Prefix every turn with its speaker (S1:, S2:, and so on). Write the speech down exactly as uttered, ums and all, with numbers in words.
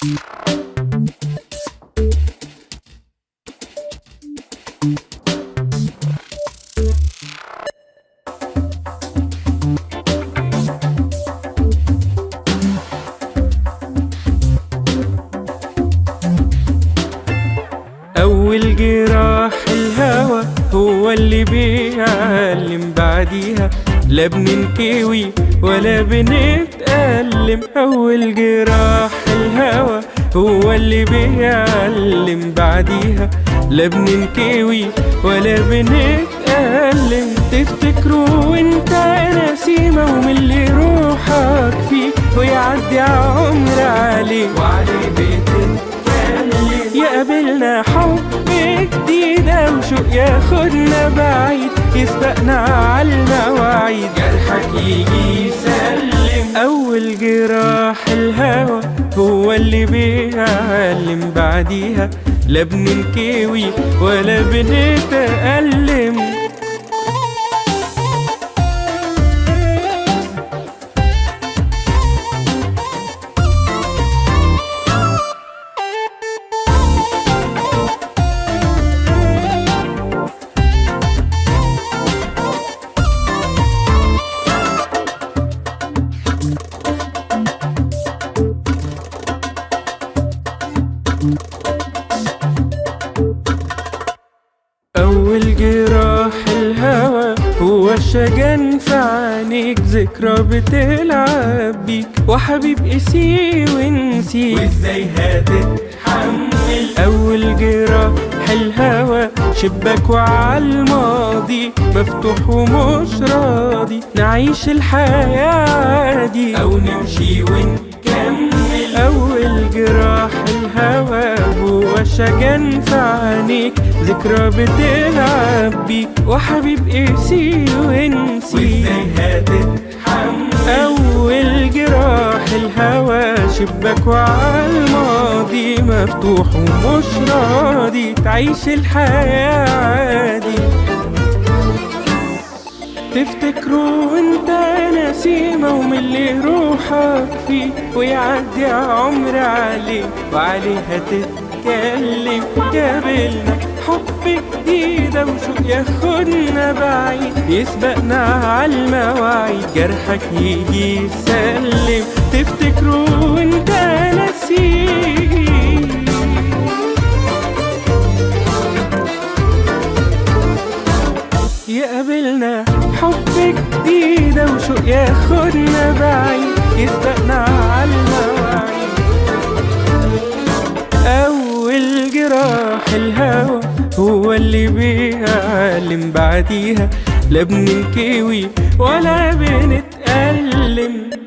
S1: أول جراح الهوى هو اللي بيعلم، بعديها لا بننكوي ولا بنتألم. أول جراح الهوى هو اللي بيعلم، بعديها لا بننكوي ولا بنتألم. تفتكروا وانت نسيمة ومن اللي روحك فيه ويعدي عمر عليه وعليه بتتكلم. يقابلنا حب جديدة وشوق ياخدنا بعيد، يسبقنا عالمواعيد، جرحك يجي يسلم. أول جراح الهوى هو اللي بيعلم، بعديها لا بننكوي ولا بنتألم. أول جراح الهوى هو الشجن في عينيك، ذكرى بتلعب بيك وحبيب قسي ونسيك، وازاي هتتحمل. أول جراح الهوى شباك وعالماضي مفتوح ومش راضي، نعيش الحياة عادي أو نمشي ونكمل. أول جراح الهوى هو شجن في عينيك، ذكرى بتلعب بيك وحبيب قسي ونسيك، وازاي هتتحمل. أول جراح الهوى شباك وعالماضي مفتوح ومش راضي، تعيش الحياة عادي. تفتكروا وانت نسيمة ومن اللي روحك فيه ويعدي عمر عليه وعليها تتكلم. قابلنا حب جديدة وشوق ياخدنا بعيد، يسبقنا عالمواعيد، جرحك يجي يسلم. تفتكروا وانت نسيم يقابلنا حب جديدة وشوق ياخدنا بعيد، يسبقنا عالمواعيد. أول جراح الهوى هو اللي بيعلم، بعديها لا بننكوي ولا بنتألم.